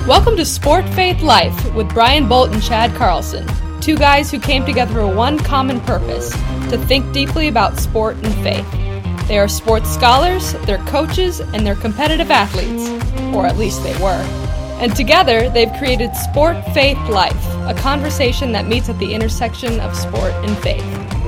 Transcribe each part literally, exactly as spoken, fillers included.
Welcome to Sport Faith Life with Brian Bolt and Chad Carlson, two guys who came together for one common purpose, to think deeply about sport and faith. They are sports scholars, they're coaches, and they're competitive athletes, or at least they were. And together, they've created Sport Faith Life, a conversation that meets at the intersection of sport and faith.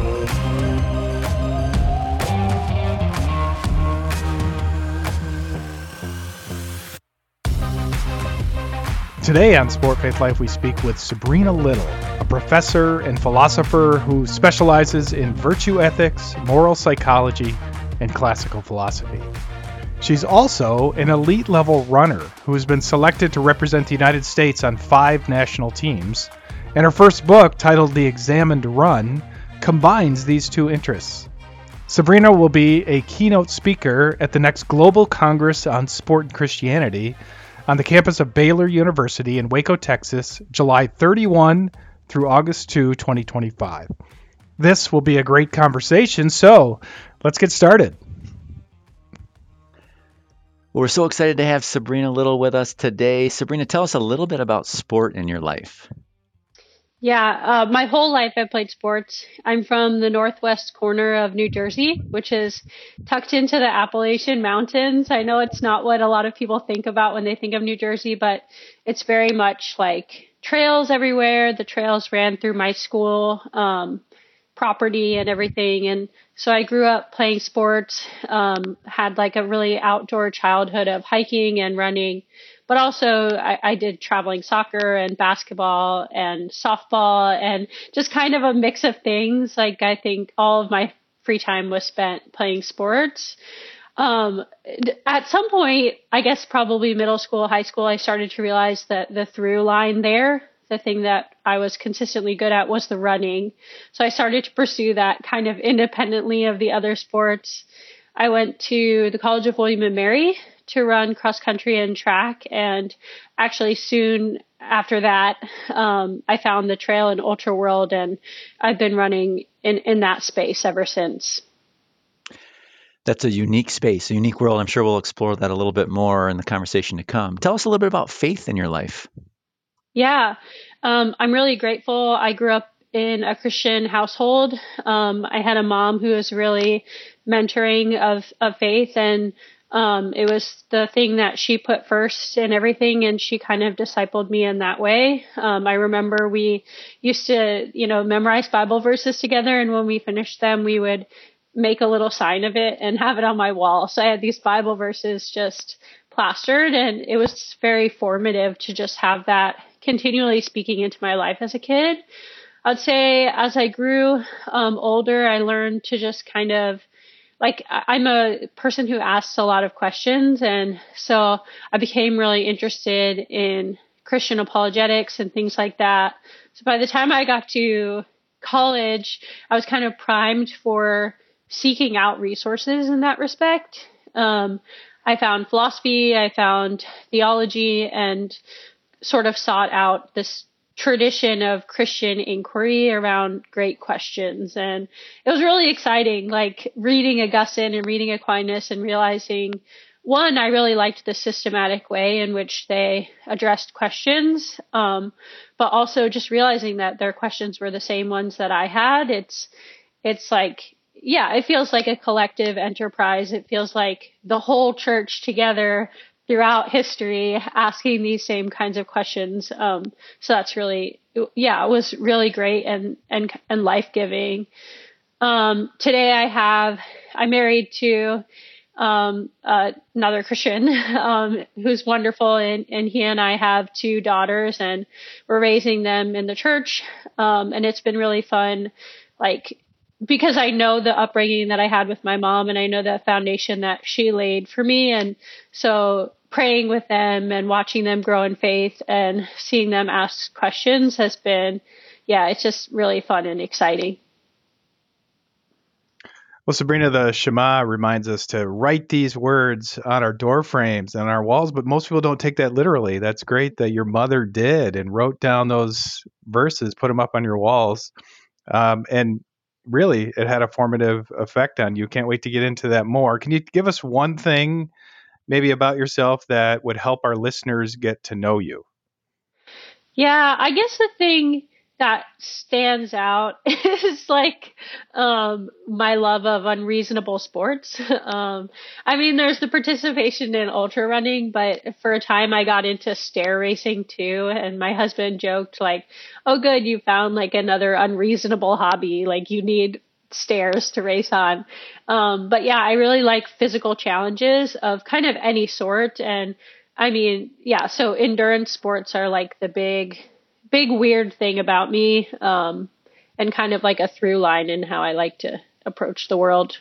Today on Sport Faith Life, we speak with Sabrina Little, a professor and philosopher who specializes in virtue ethics, moral psychology, and classical philosophy. She's also an elite-level runner who has been selected to represent the United States on five national teams, and her first book, titled The Examined Run, combines these two interests. Sabrina will be a keynote speaker at the next Global Congress on Sport and Christianity on the campus of Baylor University in Waco, Texas, July thirty-first through August second, twenty twenty-five. This will be a great conversation, so let's get started. Well, we're so excited to have Sabrina Little with us today. Sabrina, tell us a little bit about sport in your life. Yeah, uh, my whole life I've played sports. I'm from the northwest corner of New Jersey, which is tucked into the Appalachian Mountains. I know it's not what a lot of people think about when they think of New Jersey, but it's very much like trails everywhere. The trails ran through my school um, property and everything. And so I grew up playing sports, um, had like a really outdoor childhood of hiking and running. But also I, I did traveling soccer and basketball and softball and just kind of a mix of things. Like I think all of my free time was spent playing sports. Um, at some point, I guess probably middle school, high school, I started to realize that the through line there, the thing that I was consistently good at was the running. So I started to pursue that kind of independently of the other sports. I went to the College of William and Mary to run cross country and track. And actually soon after that, um, I found the trail and ultra world, and I've been running in, in that space ever since. That's a unique space, a unique world. I'm sure we'll explore that a little bit more in the conversation to come. Tell us a little bit about faith in your life. Yeah, um, I'm really grateful. I grew up in a Christian household. Um, I had a mom who was really mentoring of, of faith, and Um, it was the thing that she put first in everything, and she kind of discipled me in that way. Um, I remember we used to, you know, memorize Bible verses together, and when we finished them, we would make a little sign of it and have it on my wall. So I had these Bible verses just plastered, and it was very formative to just have that continually speaking into my life as a kid. I'd say as I grew um, older, I learned to just kind of Like I'm a person who asks a lot of questions, and so I became really interested in Christian apologetics and things like that. So by the time I got to college, I was kind of primed for seeking out resources in that respect. Um, I found philosophy, I found theology, and sort of sought out this tradition of Christian inquiry around great questions. And it was really exciting, like reading Augustine and reading Aquinas and realizing, one, I really liked the systematic way in which they addressed questions, um, but also just realizing that their questions were the same ones that I had. It's, it's like, yeah, it feels like a collective enterprise. It feels like the whole church together throughout history asking these same kinds of questions. Um, so that's really, yeah, it was really great and, and, and life-giving. Um, today I have, I'm married to, um, uh, another Christian, um, who's wonderful. And, and he and I have two daughters, and we're raising them in the church. Um, and it's been really fun, like, because I know the upbringing that I had with my mom, and I know the foundation that she laid for me. And so praying with them and watching them grow in faith and seeing them ask questions has been, yeah, it's just really fun and exciting. Well, Sabrina, the Shema reminds us to write these words on our door frames and on our walls, but most people don't take that literally. That's great that your mother did and wrote down those verses, put them up on your walls. Um, and really, it had a formative effect on you. Can't wait to get into that more. Can you give us one thing maybe about yourself that would help our listeners get to know you? Yeah, I guess the thing that stands out is like um my love of unreasonable sports. Um I mean there's the participation in ultra running, but for a time I got into stair racing too, and my husband joked like, "Oh good, you found like another unreasonable hobby, like you need stairs to race on." Um but yeah, I really like physical challenges of kind of any sort. And I mean, yeah, so endurance sports are like the big, big weird thing about me, um, and kind of like a through line in how I like to approach the world.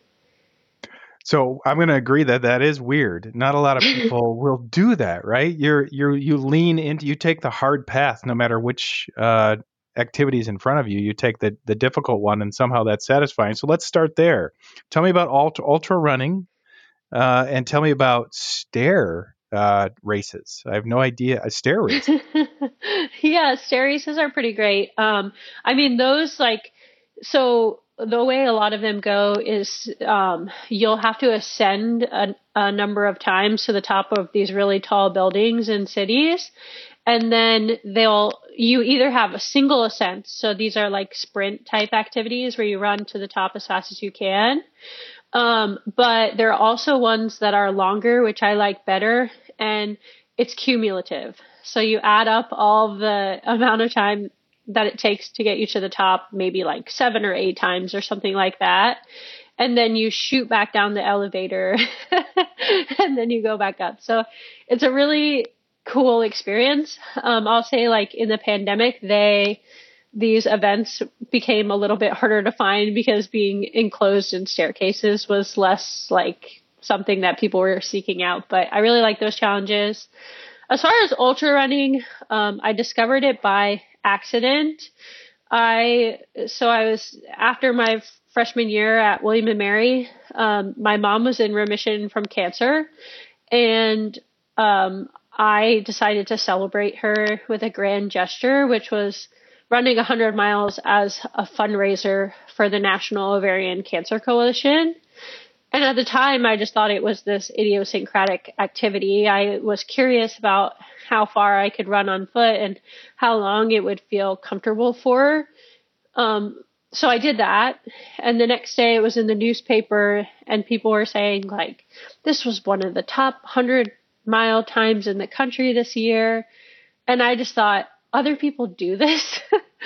So I'm going to agree that that is weird. Not a lot of people will do that, right? You're you're you lean into, you take the hard path, no matter which uh, activities in front of you. You take the the difficult one, and somehow that's satisfying. So let's start there. Tell me about ultra, ultra running, uh, and tell me about stair uh, races. I have no idea. A stair race. Yeah, stair races are pretty great. Um, I mean, those like, so the way a lot of them go is um, you'll have to ascend a, a number of times to the top of these really tall buildings in cities. And then they'll, you either have a single ascent. So these are like sprint type activities where you run to the top as fast as you can. Um, but there are also ones that are longer, which I like better. And it's cumulative. So you add up all the amount of time that it takes to get you to the top, maybe like seven or eight times or something like that. And then you shoot back down the elevator and then you go back up. So it's a really cool experience. Um, I'll say like in the pandemic, they, these events became a little bit harder to find because being enclosed in staircases was less like something that people were seeking out. But I really like those challenges. As far as ultra running, um, I discovered it by accident. I, so I was, after my freshman year at William and Mary, um, my mom was in remission from cancer, and um, I decided to celebrate her with a grand gesture, which was running one hundred miles as a fundraiser for the National Ovarian Cancer Coalition. And at the time, I just thought it was this idiosyncratic activity. I was curious about how far I could run on foot and how long it would feel comfortable for. Um, so I did that. And the next day it was in the newspaper and people were saying like, this was one of the top one hundred mile times in the country this year. And I just thought, other people do this?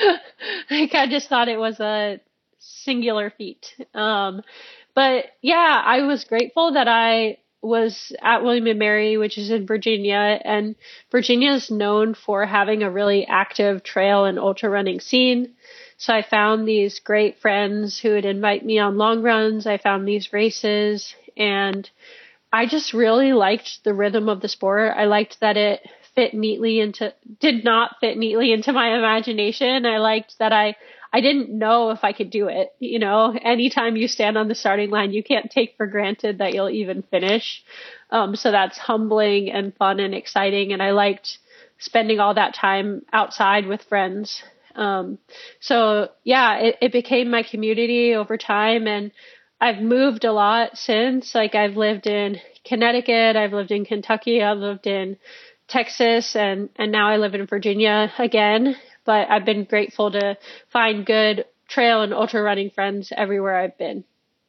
Like, I just thought it was a singular feat. Um, but yeah, I was grateful that I was at William and Mary, which is in Virginia, and Virginia is known for having a really active trail and ultra running scene. So I found these great friends who would invite me on long runs. I found these races, and I just really liked the rhythm of the sport. I liked that it fit neatly into, did not fit neatly into my imagination. I liked that I, I didn't know if I could do it. You know, anytime you stand on the starting line, you can't take for granted that you'll even finish. Um, so that's humbling and fun and exciting. And I liked spending all that time outside with friends. Um, so yeah, it, it became my community over time, and I've moved a lot since. Like, I've lived in Connecticut, I've lived in Kentucky, I've lived in Texas, and, and now I live in Virginia again. But I've been grateful to find good trail and ultra running friends everywhere I've been.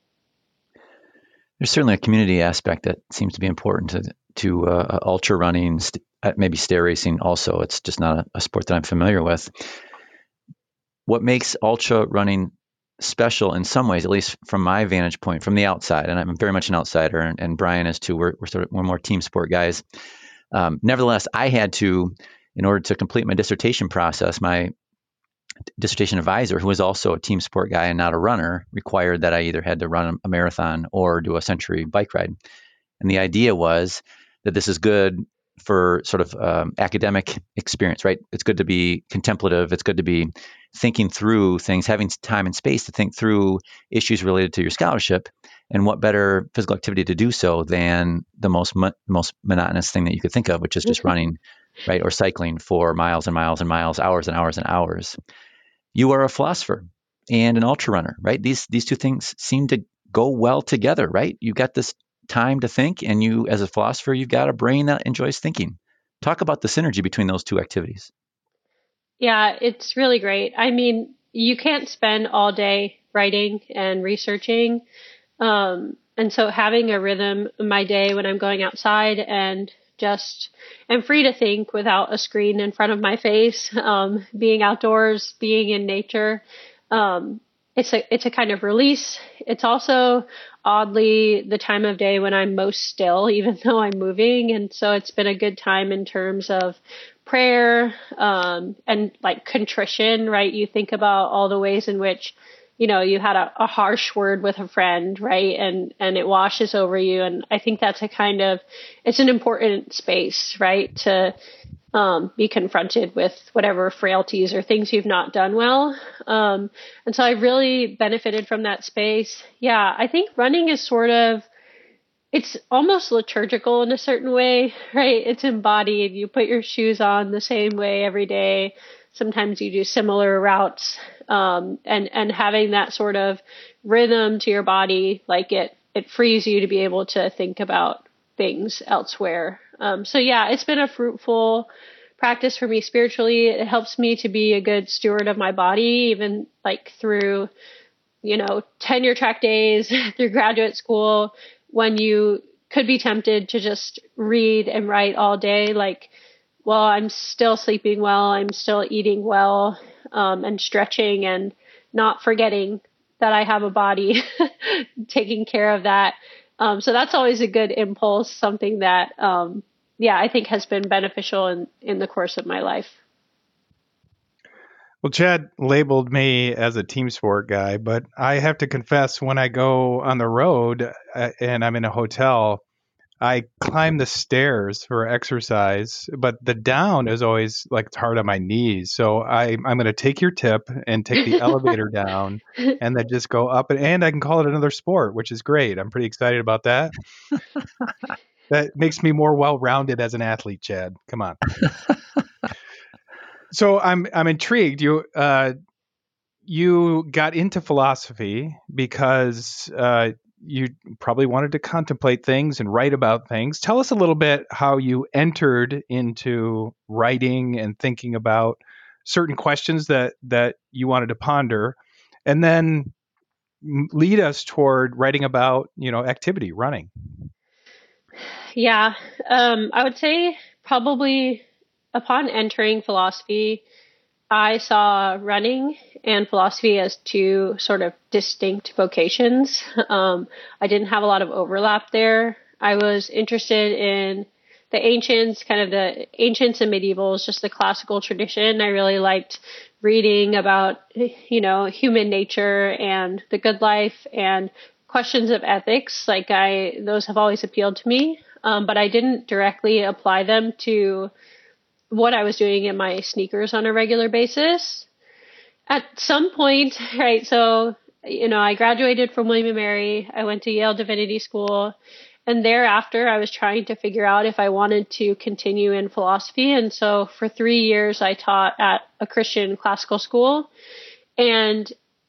There's certainly a community aspect that seems to be important to to uh, ultra running, st- maybe stair racing also. It's just not a, a sport that I'm familiar with. What makes ultra running special in some ways, at least from my vantage point, from the outside, and I'm very much an outsider, and, and Brian is too, we're, we're sort of we're more team sport guys. Um, nevertheless, I had to, in order to complete my dissertation process, my dissertation advisor, who was also a team sport guy and not a runner, required that I either had to run a marathon or do a century bike ride. And the idea was that this is good for sort of um, academic experience, right? It's good to be contemplative. It's good to be thinking through things, having time and space to think through issues related to your scholarship. And what better physical activity to do so than the most mo- most monotonous thing that you could think of, which is just running, right, or cycling for miles and miles and miles, hours and hours and hours. You are a philosopher and an ultra runner, right? These these two things seem to go well together, right? You've got this time to think, and you, as a philosopher, you've got a brain that enjoys thinking. Talk about the synergy between those two activities. Yeah, it's really great. I mean, you can't spend all day writing and researching. Um, and so having a rhythm in my day when I'm going outside and just am free to think without a screen in front of my face, um, being outdoors, being in nature, um, it's a it's a kind of release. It's also oddly the time of day when I'm most still, even though I'm moving, and so it's been a good time in terms of prayer, um, and like contrition. Right, you think about all the ways in which, you know, you had a, a harsh word with a friend, right? And, and it washes over you. And I think that's a kind of, it's an important space, right? To, um, be confronted with whatever frailties or things you've not done well. Um, and so I really benefited from that space. Yeah. I think running is sort of, it's almost liturgical in a certain way, right? It's embodied. You put your shoes on the same way every day. Sometimes you do similar routes, um, and, and having that sort of rhythm to your body, like it, it frees you to be able to think about things elsewhere. Um, so yeah, it's been a fruitful practice for me spiritually. It helps me to be a good steward of my body, even like through, you know, tenure track days, through graduate school, when you could be tempted to just read and write all day, like, well, I'm still sleeping well, I'm still eating well, um, and stretching and not forgetting that I have a body, taking care of that. Um, so that's always a good impulse, something that, um, yeah, I think has been beneficial in, in the course of my life. Well, Chad labeled me as a team sport guy, but I have to confess, when I go on the road uh, and I'm in a hotel, I climb the stairs for exercise, but the down is always like it's hard on my knees. So I, I'm going to take your tip and take the elevator down and then just go up. And, and I can call it another sport, which is great. I'm pretty excited about that. That makes me more well-rounded as an athlete, Chad. Come on. So I'm I'm intrigued. You uh, you got into philosophy because uh, you probably wanted to contemplate things and write about things. Tell us a little bit how you entered into writing and thinking about certain questions that that you wanted to ponder, and then lead us toward writing about, you know, activity, running. Yeah, um, I would say probably upon entering philosophy, I saw running and philosophy as two sort of distinct vocations. Um, I didn't have a lot of overlap there. I was interested in the ancients, kind of the ancients and medievals, just the classical tradition. I really liked reading about, you know, human nature and the good life and questions of ethics. Like I, those have always appealed to me. Um, but I didn't directly apply them to what I was doing in my sneakers on a regular basis. At some point, right, so, you know, I graduated from William and Mary. I went to Yale Divinity School. And thereafter, I was trying to figure out if I wanted to continue in philosophy. And so for three years, I taught at a Christian classical school and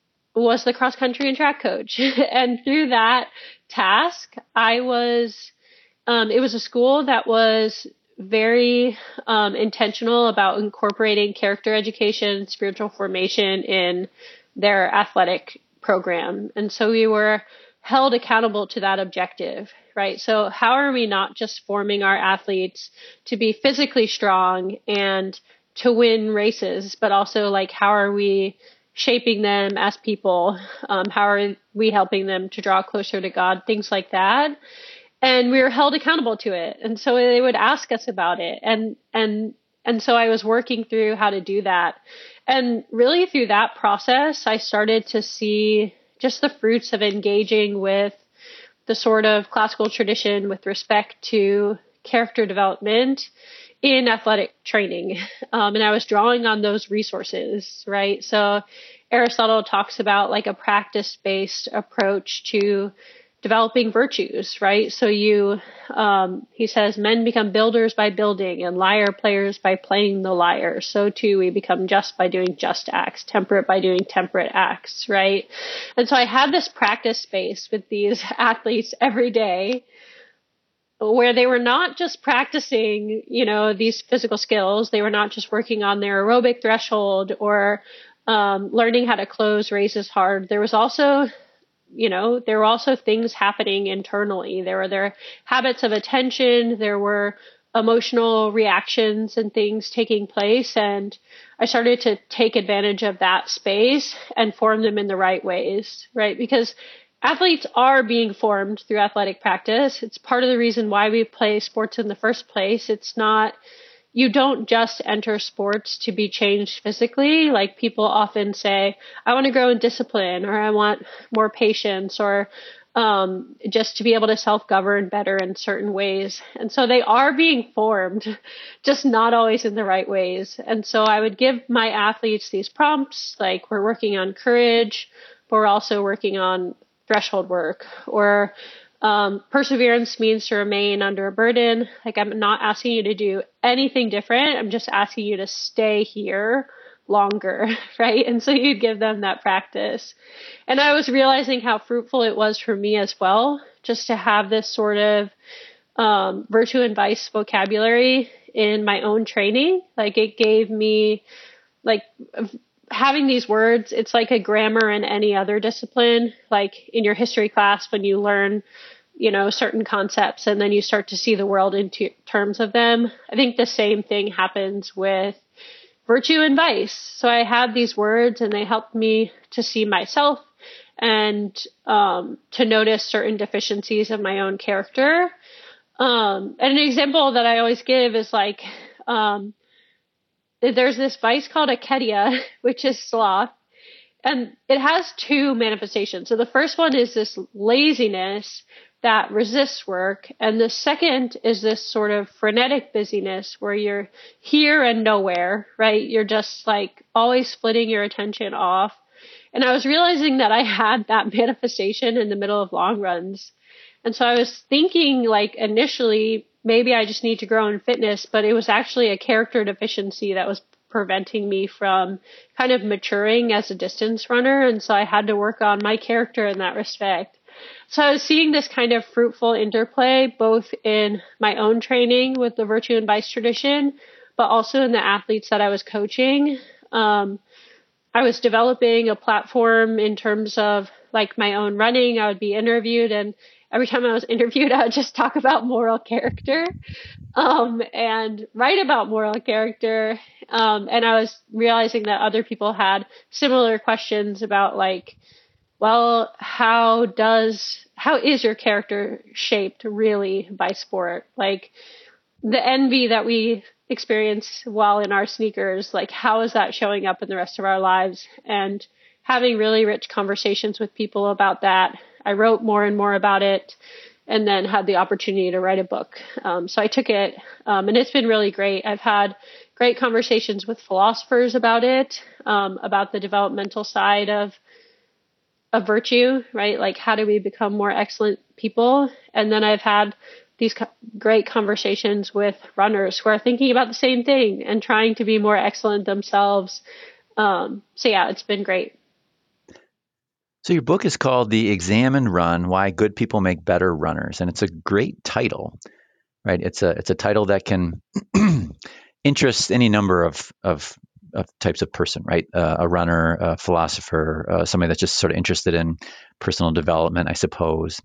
was the cross country and track coach. And through that task, I was, um, it was a school that was very um, intentional about incorporating character education, spiritual formation in their athletic program. And so we were held accountable to that objective, right? So how are we not just forming our athletes to be physically strong and to win races, but also like how are we shaping them as people? Um, how are we helping them to draw closer to God? Things like that. And we were held accountable to it. And so they would ask us about it. And, and, and so I was working through how to do that. And really through that process, I started to see just the fruits of engaging with the sort of classical tradition with respect to character development in athletic training. Um, and I was drawing on those resources, right? So Aristotle talks about like a practice-based approach to developing virtues, right? So you, um, he says, men become builders by building and lyre players by playing the lyre. So too, we become just by doing just acts, temperate by doing temperate acts, right? And so I had this practice space with these athletes every day where they were not just practicing, you know, these physical skills. They were not just working on their aerobic threshold or um, learning how to close races hard. There was also, you know, there were also things happening internally. There were their habits of attention. There were emotional reactions and things taking place. And I started to take advantage of that space and form them in the right ways, right? Because athletes are being formed through athletic practice. It's part of the reason why we play sports in the first place. It's not, you don't just enter sports to be changed physically. Like people often say, I want to grow in discipline, or I want more patience, or um, just to be able to self-govern better in certain ways. And so they are being formed, just not always in the right ways. And so I would give my athletes these prompts, like we're working on courage, but we're also working on threshold work, or um, perseverance means to remain under a burden. Like I'm not asking you to do anything different. I'm just asking you to stay here longer, right? And so you'd give them that practice. And I was realizing how fruitful it was for me as well, just to have this sort of um, virtue and vice vocabulary in my own training. Like it gave me, like having these words, it's like a grammar in any other discipline, like in your history class when you learn, you know, certain concepts and then you start to see the world in t- terms of them. I think the same thing happens with virtue and vice. So I have these words and they help me to see myself and um, to notice certain deficiencies of my own character. Um, and an example that I always give is like, um, there's this vice called acedia, which is sloth, and it has two manifestations. So the first one is this laziness that resists work, and the second is this sort of frenetic busyness where you're here and nowhere, right? You're just like always splitting your attention off. And I was realizing that I had that manifestation in the middle of long runs. And so I was thinking like initially, maybe I just need to grow in fitness, but it was actually a character deficiency that was preventing me from kind of maturing as a distance runner. And so I had to work on my character in that respect. So I was seeing this kind of fruitful interplay, both in my own training with the virtue and vice tradition, but also in the athletes that I was coaching. Um, I was developing a platform in terms of like my own running. I would be interviewed, and every time I was interviewed, I would just talk about moral character um, and write about moral character. Um, and I was realizing that other people had similar questions about like, well, how does, how is your character shaped really by sport? Like the envy that we experience while in our sneakers, like how is that showing up in the rest of our lives? And having really rich conversations with people about that. I wrote more and more about it and then had the opportunity to write a book. Um, so I took it um, and it's been really great. I've had great conversations with philosophers about it, um, about the developmental side of of virtue, right? Like how do we become more excellent people? And then I've had these co- great conversations with runners who are thinking about the same thing and trying to be more excellent themselves. Um, so yeah, it's been great. So your book is called The Examine Run: Why Good People Make Better Runners, and it's a great title, right? It's a it's a title that can interest any number of of, of types of person, right? Uh, a runner, a philosopher, uh, somebody that's just sort of interested in personal development, I suppose.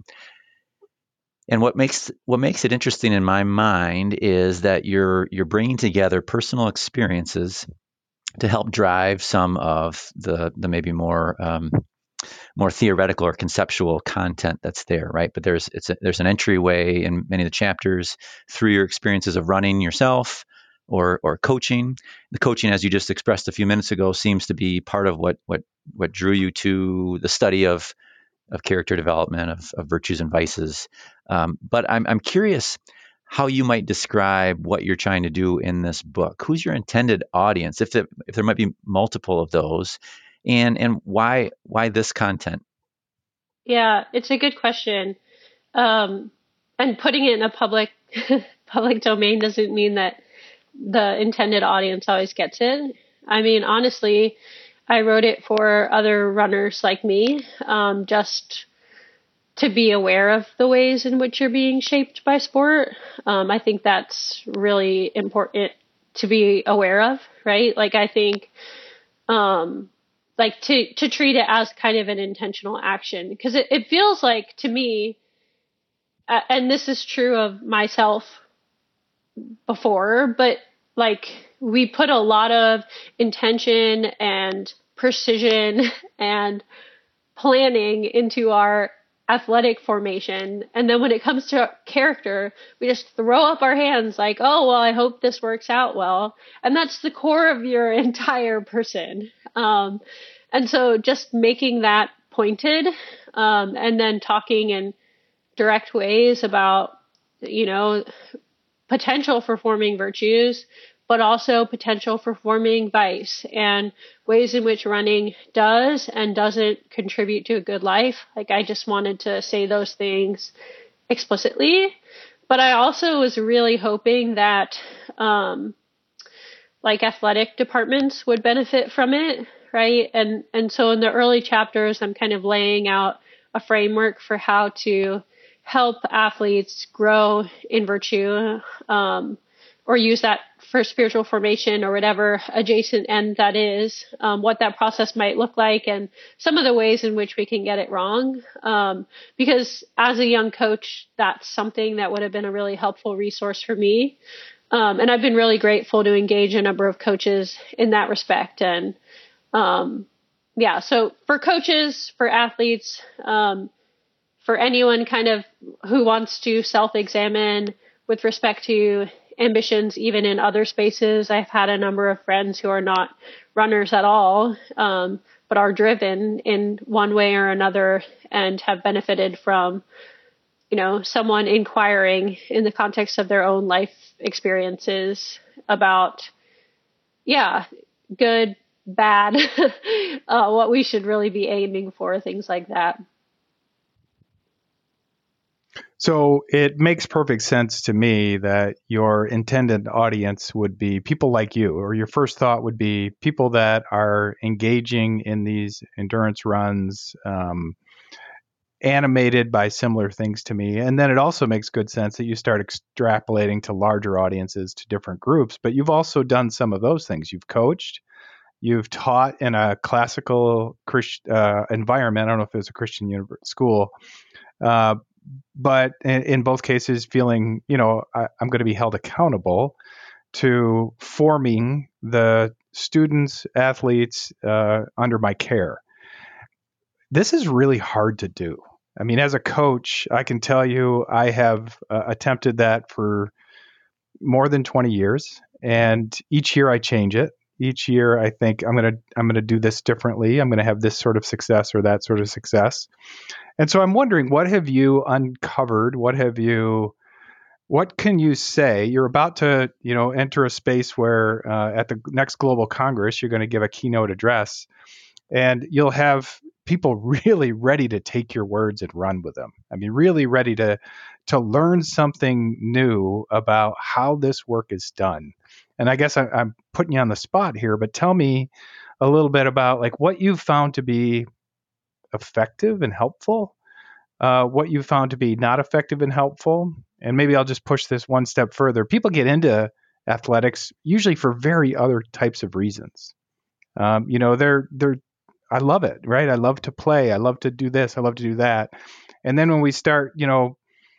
And what makes what makes it interesting in my mind is that you're you're bringing together personal experiences to help drive some of the the maybe more um, more theoretical or conceptual content that's there, right? But there's it's a, there's an entryway in many of the chapters through your experiences of running yourself or or coaching. The coaching, as you just expressed a few minutes ago, seems to be part of what what what drew you to the study of of character development, of, of virtues and vices. Um, but I'm I'm curious how you might describe what you're trying to do in this book. Who's your intended audience, if there, if there might be multiple of those, and and why why this content? Yeah, it's a good question. Um, and putting it in a public public domain doesn't mean that the intended audience always gets it. I mean, honestly, I wrote it for other runners like me, um, just to be aware of the ways in which you're being shaped by sport. Um, I think that's really important to be aware of, right? Like, I think, um, like to, to treat it as kind of an intentional action, because it, it feels like to me, uh, and this is true of myself before, but like we put a lot of intention and precision and planning into our athletic formation. And then when it comes to character, we just throw up our hands like, oh, well, I hope this works out well. And that's the core of your entire person. Um, and so just making that pointed, um, and then talking in direct ways about, you know, potential for forming virtues, but also potential for forming vice and ways in which running does and doesn't contribute to a good life. Like, I just wanted to say those things explicitly, but I also was really hoping that, um, like athletic departments would benefit from it. Right. And, and so in the early chapters, I'm kind of laying out a framework for how to help athletes grow in virtue, um, or use that for spiritual formation or whatever adjacent end that is, um, what that process might look like and some of the ways in which we can get it wrong. Um, because as a young coach, that's something that would have been a really helpful resource for me. Um, and I've been really grateful to engage a number of coaches in that respect. And, um, yeah, so for coaches, for athletes, um, for anyone kind of who wants to self-examine with respect to ambitions, even in other spaces. I've had a number of friends who are not runners at all, um, but are driven in one way or another and have benefited from, you know, someone inquiring in the context of their own life experiences about, yeah, good, bad, uh, what we should really be aiming for, things like that. So it makes perfect sense to me that your intended audience would be people like you, or your first thought would be people that are engaging in these endurance runs, um, animated by similar things to me. And then it also makes good sense that you start extrapolating to larger audiences, to different groups. But you've also done some of those things. You've coached, you've taught in a classical Christ, uh, environment. I don't know if it was a Christian university, school, uh, but in, in both cases, feeling, you know, I, I'm going to be held accountable to forming the students, athletes uh, under my care. This is really hard to do. I mean, as a coach, I can tell you I have uh, attempted that for more than twenty years, and each year I change it. Each year I think I'm going to I'm going to do this differently. I'm going to have this sort of success or that sort of success. And so I'm wondering, what have you uncovered? What have you, what can you say? You're about to, you know, enter a space where uh, at the next Global Congress, you're going to give a keynote address, and you'll have people really ready to take your words and run with them. I mean, really ready to to learn something new about how this work is done. And I guess I, I'm putting you on the spot here, but tell me a little bit about like what you've found to be effective and helpful, uh, what you found to be not effective and helpful. And maybe I'll just push this one step further. People get into athletics usually for very other types of reasons. Um, you know, they're, they're, I love it, right? I love to play. I love to do this. I love to do that. And then when we start, you know,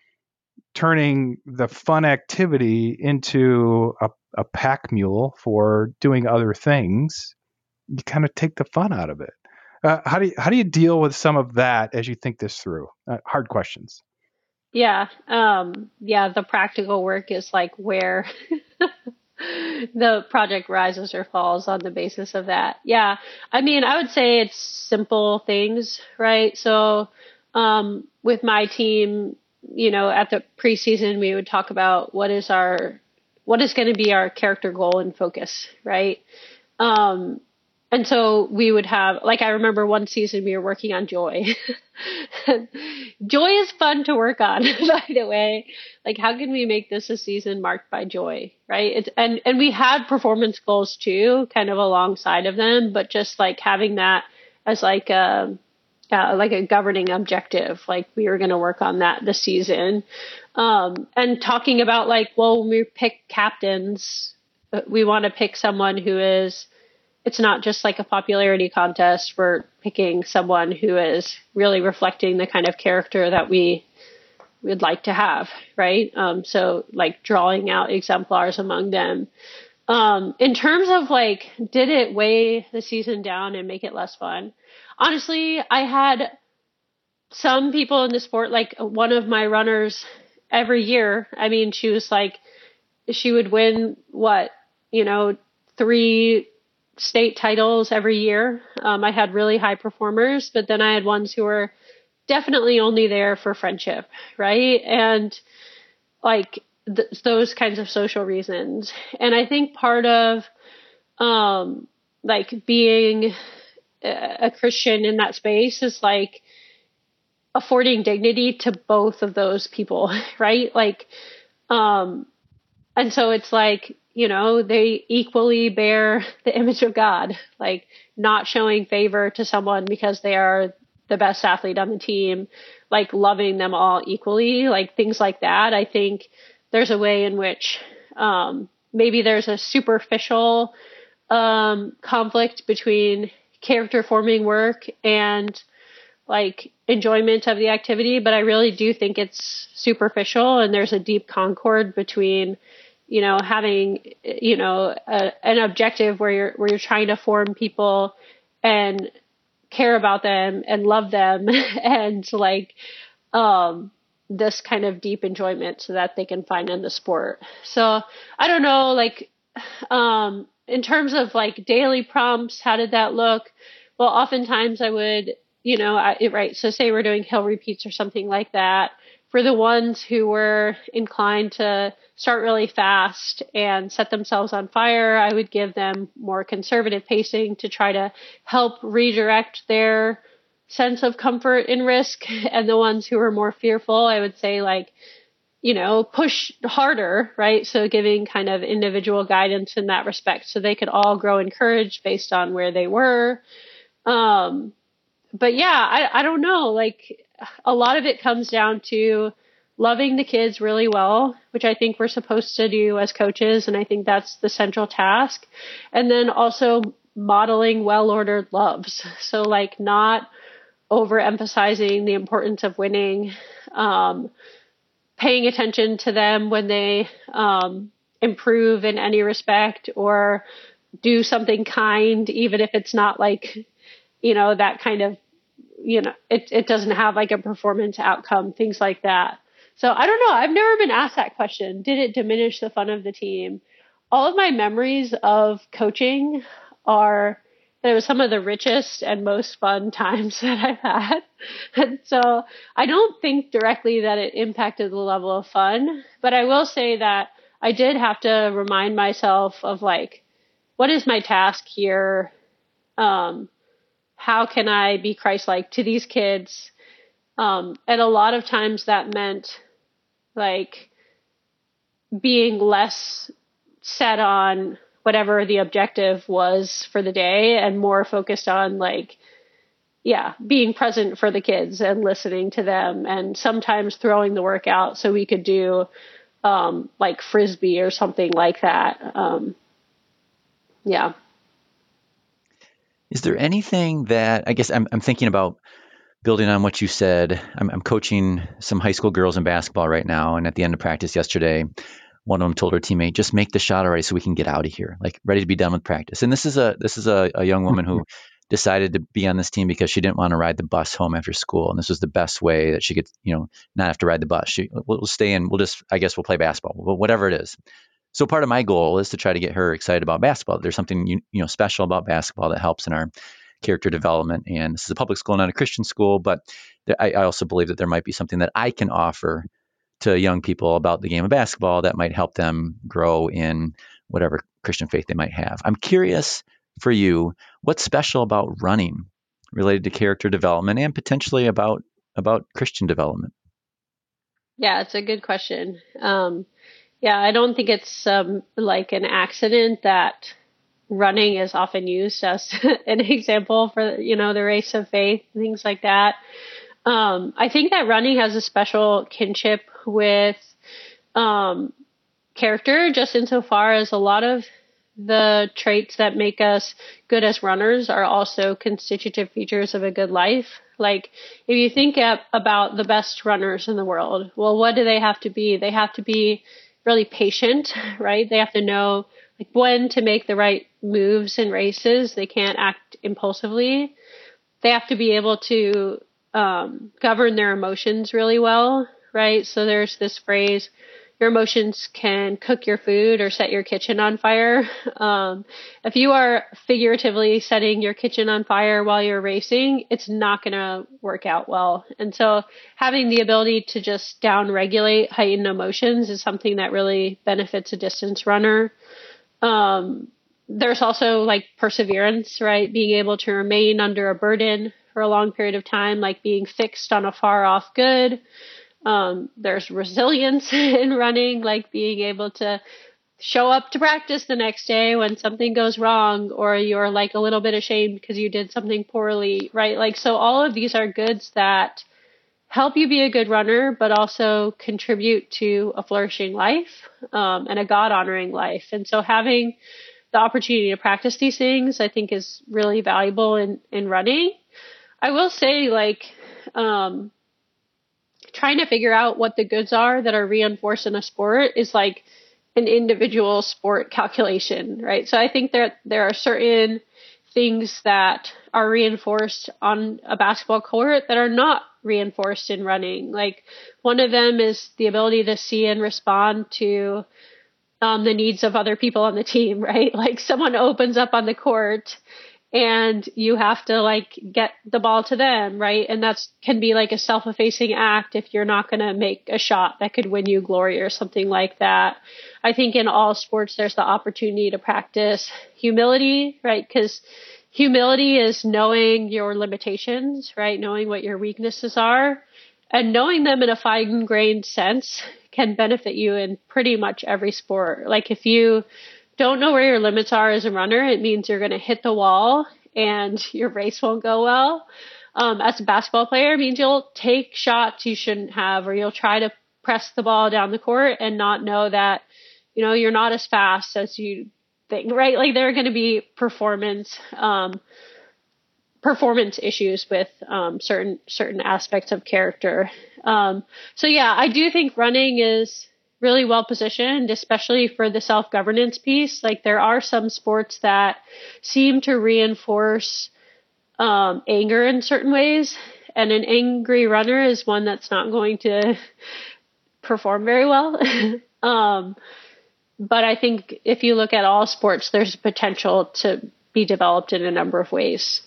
turning the fun activity into a, a pack mule for doing other things, you kind of take the fun out of it. Uh, how do you, how do you deal with some of that as you think this through? Uh, hard questions. Yeah. Um, yeah. The practical work is like where the project rises or falls on the basis of that. Yeah. I mean, I would say it's simple things, right? So, um, with my team, you know, at the preseason, we would talk about what is our, what is going to be our character goal and focus, right? Um, And so we would have, like, I remember one season we were working on joy. Joy is fun to work on, by the way. Like, how can we make this a season marked by joy, right? It's, and, and we had performance goals too, kind of alongside of them, but just like having that as like a, uh, like a governing objective. Like we were going to work on that this season. Um, and talking about like, well, when we pick captains, we want to pick someone who is, it's not just like a popularity contest. We're picking someone who is really reflecting the kind of character that we would like to have. Right. Um, so like drawing out exemplars among them. Um, in terms of like, did it weigh the season down and make it less fun? Honestly, I had some people in the sport, like one of my runners every year. I mean, she was like, she would win what, you know, three state titles every year. Um, I had really high performers, but then I had ones who were definitely only there for friendship. Right. And like, Th- those kinds of social reasons. And I think part of, um, like being a, a Christian in that space is like affording dignity to both of those people. Right. Like, um, and so it's like, you know, they equally bear the image of God, like not showing favor to someone because they are the best athlete on the team, like loving them all equally, like things like that. I think there's a way in which um, maybe there's a superficial um, conflict between character forming work and like enjoyment of the activity. But I really do think it's superficial, and there's a deep concord between, you know, having, you know, a, an objective where you're, where you're trying to form people and care about them and love them and like, um, this kind of deep enjoyment so that they can find in the sport. So I don't know, like, um, in terms of like daily prompts, how did that look? Well, oftentimes I would, you know, I, right. So say we're doing hill repeats or something like that. For the ones who were inclined to start really fast and set themselves on fire, I would give them more conservative pacing to try to help redirect their sense of comfort in risk. And the ones who are more fearful, I would say like, you know, push harder, right? So giving kind of individual guidance in that respect so they could all grow in courage based on where they were. Um, but yeah, I, I don't know, like a lot of it comes down to loving the kids really well, which I think we're supposed to do as coaches. And I think that's the central task. And then also modeling well-ordered loves. So like not overemphasizing the importance of winning, um, paying attention to them when they um, improve in any respect or do something kind, even if it's not like, you know, that kind of, you know, it, it doesn't have like a performance outcome, things like that. So I don't know. I've never been asked that question. Did it diminish the fun of the team? All of my memories of coaching are that it was some of the richest and most fun times that I've had. And so I don't think directly that it impacted the level of fun, but I will say that I did have to remind myself of like, what is my task here? Um, how can I be Christ-like to these kids? Um, and a lot of times that meant like being less set on whatever the objective was for the day and more focused on like, yeah, being present for the kids and listening to them and sometimes throwing the work out so we could do um, like Frisbee or something like that. Um, yeah. Is there anything that, I guess I'm, I'm thinking about building on what you said. I'm, I'm coaching some high school girls in basketball right now. And at the end of practice yesterday, one of them told her teammate, just make the shot already so we can get out of here, like ready to be done with practice. And this is a this is a, a young woman who decided to be on this team because she didn't want to ride the bus home after school. And this was the best way that she could, you know, not have to ride the bus. She, we'll, we'll stay in, we'll just, I guess we'll play basketball, whatever it is. So part of my goal is to try to get her excited about basketball. There's something, you, you know, special about basketball that helps in our character development. And this is a public school, not a Christian school, but there, I, I also believe that there might be something that I can offer to young people about the game of basketball that might help them grow in whatever Christian faith they might have. I'm curious for you, what's special about running related to character development and potentially about, about Christian development? Yeah, it's a good question. Um, yeah, I don't think it's um, like an accident that running is often used as an example for, you know, the race of faith, things like that. Um, I think that running has a special kinship with um, character, just insofar as a lot of the traits that make us good as runners are also constitutive features of a good life. Like, if you think at, about the best runners in the world, well, what do they have to be? They have to be really patient, right? They have to know like when to make the right moves in races. They can't act impulsively. They have to be able to um, govern their emotions really well, right? So there's this phrase, your emotions can cook your food or set your kitchen on fire. Um, if you are figuratively setting your kitchen on fire while you're racing, it's not going to work out well. And so having the ability to just down-regulate heightened emotions is something that really benefits a distance runner. Um, there's also like perseverance, right? Being able to remain under a burden for a long period of time, like being fixed on a far-off good. Um, there's resilience in running, like being able to show up to practice the next day when something goes wrong, or you're like a little bit ashamed because you did something poorly, right? Like, so all of these are goods that help you be a good runner, but also contribute to a flourishing life, um, and a God-honoring life. And so having the opportunity to practice these things, I think, is really valuable in, in running. I will say, like, um, trying to figure out what the goods are that are reinforced in a sport is like an individual sport calculation, right? So I think that there are certain things that are reinforced on a basketball court that are not reinforced in running. Like, one of them is the ability to see and respond to um, the needs of other people on the team, right? Like, someone opens up on the court and you have to like get the ball to them, right? And that's can be like a self-effacing act if you're not going to make a shot that could win you glory or something like that. I think in all sports, there's the opportunity to practice humility, right? Because humility is knowing your limitations, right? Knowing what your weaknesses are, and knowing them in a fine-grained sense can benefit you in pretty much every sport. Like, if you don't know where your limits are as a runner, it means you're going to hit the wall and your race won't go well. Um, as a basketball player, it means you'll take shots you shouldn't have, or you'll try to press the ball down the court and not know that, you know, you're not as fast as you think, right? Like, there are going to be performance, um, performance issues with um, certain certain aspects of character. Um, so yeah, I do think running is really well positioned, especially for the self-governance piece. Like, there are some sports that seem to reinforce um, anger in certain ways, and an angry runner is one that's not going to perform very well. um, but I think if you look at all sports, there's potential to be developed in a number of ways.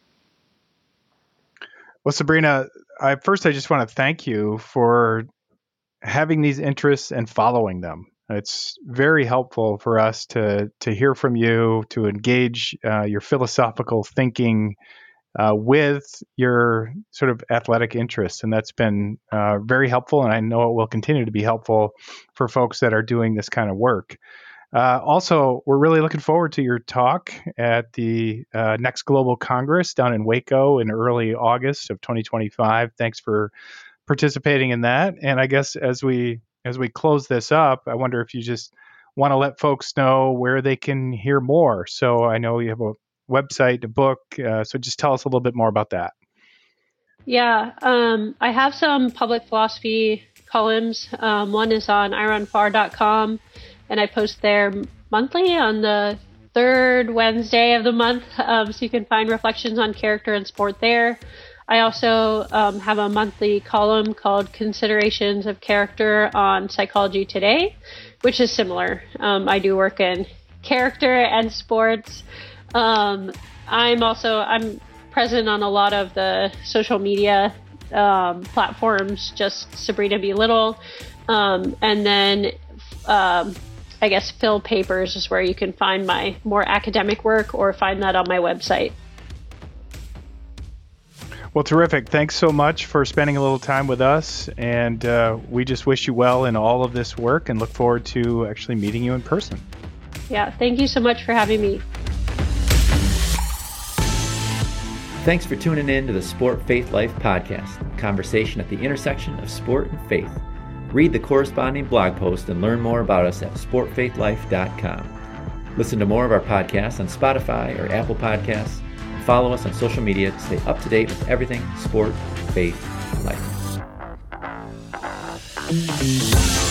Well, Sabrina, I, first I just want to thank you for having these interests and following them. It's very helpful for us to to hear from you, to engage uh, your philosophical thinking uh, with your sort of athletic interests. And that's been uh, very helpful. And I know it will continue to be helpful for folks that are doing this kind of work. Uh, also, we're really looking forward to your talk at the uh, next Global Congress down in Waco in early August of twenty twenty-five. Thanks for participating in that. And I guess as we as we close this up, I wonder if you just want to let folks know where they can hear more. So I know you have a website, a book. Uh, so just tell us a little bit more about that. Yeah, um, I have some public philosophy columns. Um, one is on I run far dot com, and I post there monthly on the third Wednesday of the month. Um, so you can find reflections on character and sport there. I also um, have a monthly column called Considerations of Character on Psychology Today, which is similar. Um, I do work in character and sports. Um, I'm also, I'm present on a lot of the social media um, platforms, just Sabrina B. Little. Um, and then um, I guess Phil Papers is where you can find my more academic work, or find that on my website. Well, terrific. Thanks so much for spending a little time with us. And uh, we just wish you well in all of this work and look forward to actually meeting you in person. Yeah, thank you so much for having me. Thanks for tuning in to the Sport Faith Life podcast, conversation at the intersection of sport and faith. Read the corresponding blog post and learn more about us at sport faith life dot com. Listen to more of our podcasts on Spotify or Apple Podcasts. And follow us on social media to stay up to date with everything sport, faith, life.